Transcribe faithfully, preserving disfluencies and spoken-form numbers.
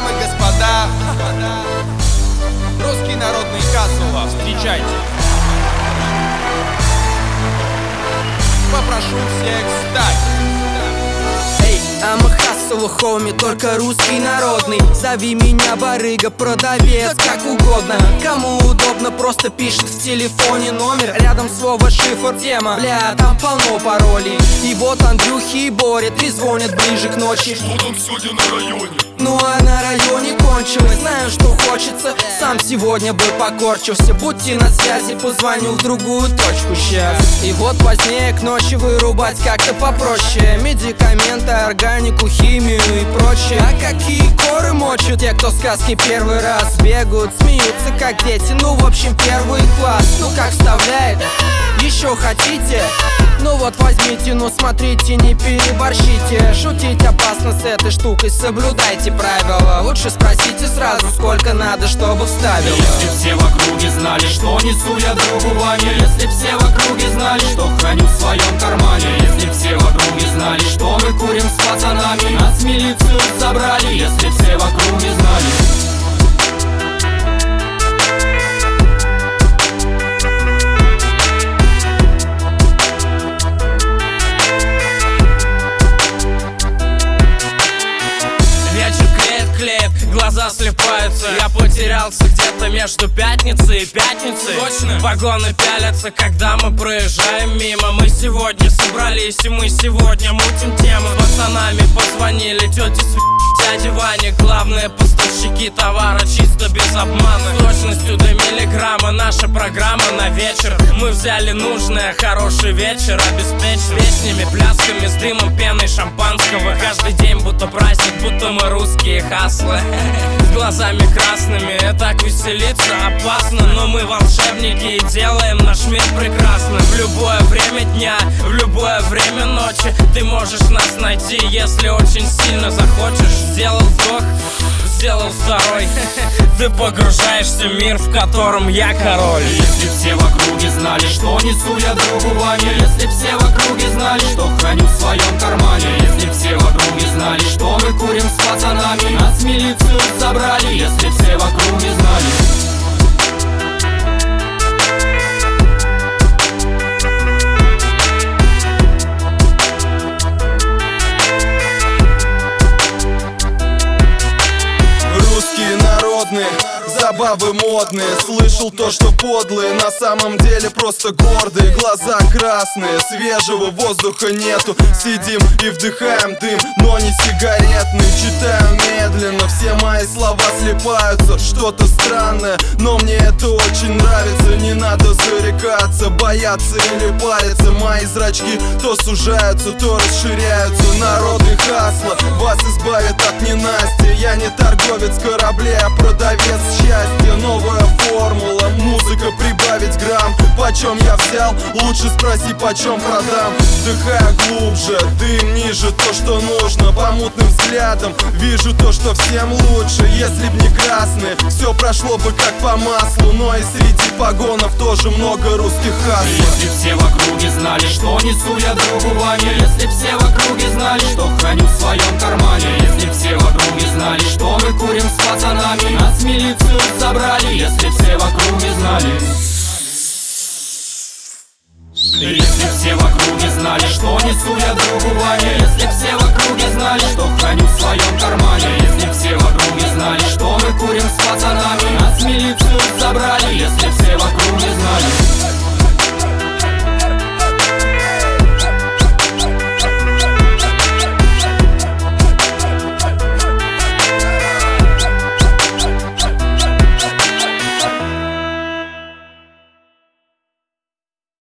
дамы и господа, русский народный Хасл, встречайте. Попрошу всех встать. I'm a hustle, homie, только русский народный. Зови меня барыга, продавец, как угодно. Кому удобно, просто пишет в телефоне номер. Рядом слово шифр, тема, бля, там полно паролей. И вот Андрюхи и Боря трезвонят ближе к ночи. Что там сегодня на районе? Ну а на районе кончилось, знаю, что хочется. Сам сегодня бы покорчился. Будьте на связи, позвоню в другую точку сейчас. И вот позднее к ночи вырубать как-то попроще. Медикаменты, органику, химию и прочее. А какие коры мочат те, кто сказки первый раз бегают, смеются как дети, ну в общем первый класс. Ну как вставляет, еще хотите? Ну вот возьмите, но смотрите, не переборщите. Шутить опасно с этой штукой, соблюдайте правила. Лучше спросите сразу, сколько надо, чтобы вставило. Если все в округе знали, что несу я другу Ване, если все в округе знали, что храню в своем кармане, если все в округе знали, что мы курим с пацанами, нас в милицию забрали, если все в округе знали. Глаза слепаются, я потерялся где-то между пятницей и пятницей. Точно? Вагоны пялятся, когда мы проезжаем мимо. Мы сегодня собрались и мы сегодня мутим темы. С пацанами позвонили тети с дяди Ване. Главные поставщики товара чисто без обмана. С точностью до миллиграмма наша программа на вечер. Мы взяли нужное, хороший вечер обеспечим песнями, плясками, с дымом, пеной шампанского. Каждый день будто праздник, будто мы русские хаслы. С глазами красными, так веселиться опасно. Но мы волшебники и делаем наш мир прекрасным. В любое время дня, в любое время ночи ты можешь нас найти, если очень сильно захочешь. Сделал вдох, сделал второй. Ты погружаешься в мир, в котором я король. Если все в округе знали, что несу я другу Ване, если все в округе знали, что храню в своем кармане, если все в округе знали, что мы курим с пацанами, нас в милицию забрали, если все в округе знали. Забавы модные, слышал то, что подлые на самом деле просто гордые. Глаза красные, свежего воздуха нету. Сидим и вдыхаем дым, но не сигаретный. Читаю медленно, все мои слова слипаются. Что-то странное, но мне это очень нравится. Не надо зарекаться, бояться или париться. Мои зрачки то сужаются, то расширяются. Народы хасла вас избавит от ненастья. Я не торговец кораблей, а продавец счастья. Новая формула, музыка, прибавить грамм. Почем я взял, лучше спроси, почем продам. Вдыхая глубже, дым ниже, то, что нужно. По мутным взглядам вижу то, что всем лучше. Если б не красные, все прошло бы как по маслу. Но и среди погонов тоже много русских хаслов. Если все в округе знали, что несу я другу Ване, если все в округе знали, что храню в своем кармане, если